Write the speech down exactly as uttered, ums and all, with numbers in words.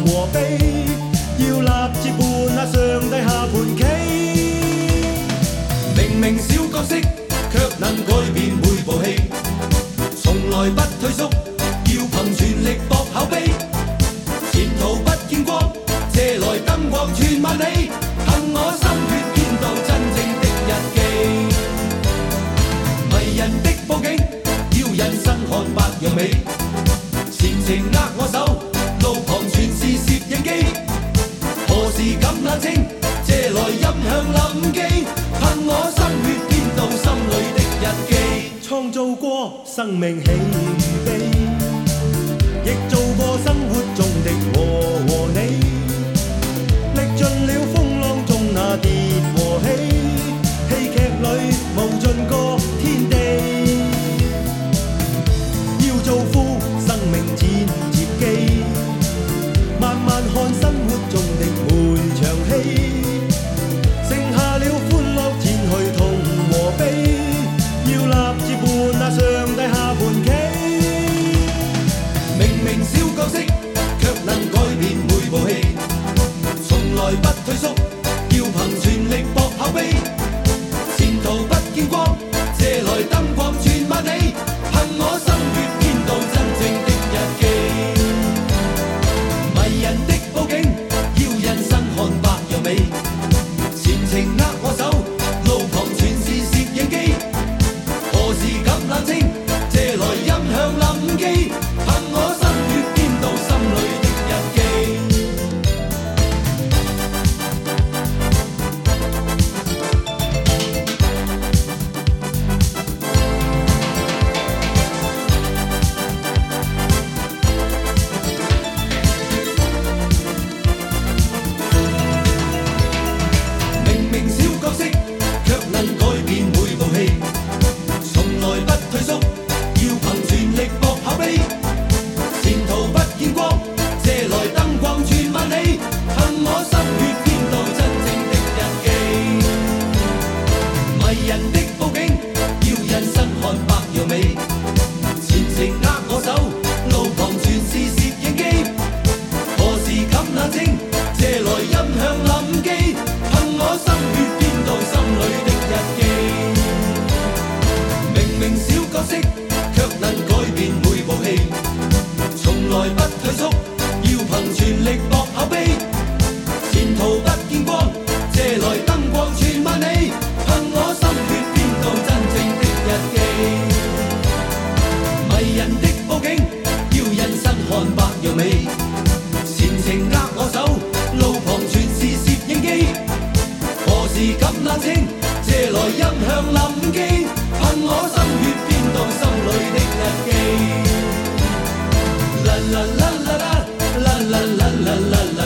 和悲，要立志伴那上帝下盤棋。明明小角色，卻能改變每部戲，從來不退縮，要憑全力搏口碑。前途不見光，借來燈光傳萬里，憑我心血編導真正的日記。迷人的佈景，要人生看百樣美，前程握我手，路旁全是攝影機。何時敢冷清，借來音響臨記，憑我心血編導心裏的日記。創造過生命喜與悲，亦做過生活中的我和你，歷盡了風浪中那跌和起，戲劇裏無盡個天地。要做夫，生命剪接機，慢慢看生活中的每場戲，剩下了歡樂前去痛和悲，要立志伴那上帝下盤棋。明明小角色，卻能改變每部戲，從來不退縮，要憑全力搏口碑。前途不見光，借來燈光傳萬里，憑我心血編導真正的日記。迷人的佈景，要人生看百樣美，前程握我手，路旁全是攝影機。何時敢冷清，借來音響臨記，憑我心血編導心裏的日記。明明小角色，卻能改變每部戲，從來不退縮，要憑全力搏口碑。前途不見光，借來燈光傳萬里，憑我心血編導真正的日記。迷人的佈景，要人生看百樣美，前程握我手，路旁全是攝影機。何時敢冷清，借來音響臨記，憑我心血編導心裏的日記。明明小角色，卻能改變每部戲，從來不退縮，要憑全力搏口碑。前途不見光，借來燈光傳萬里，憑我心血編導真正的日記。迷人的佈景，要人生看百樣美，前程握我手，路旁全是攝影機。何時敢冷清，借來音響臨記，憑我心血編導心裏的日記。啦啦啦啦啦啦啦啦啦啦。